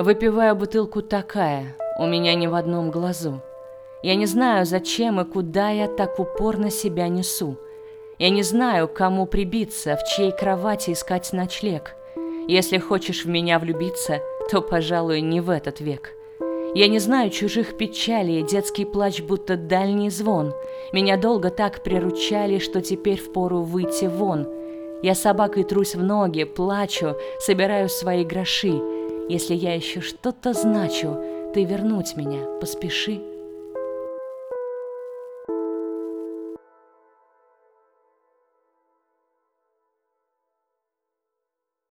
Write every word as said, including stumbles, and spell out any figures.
Выпиваю бутылку такая, у меня ни в одном глазу. Я не знаю, зачем и куда я так упорно себя несу. Я не знаю, к кому прибиться, в чьей кровати искать ночлег. Если хочешь в меня влюбиться, то, пожалуй, не в этот век. Я не знаю чужих печалей, детский плач будто дальний звон. Меня долго так приручали, что теперь впору выйти вон. Я собакой трусь в ноги, плачу, собираю свои гроши. Если я еще что-то значу, ты вернуть меня поспеши.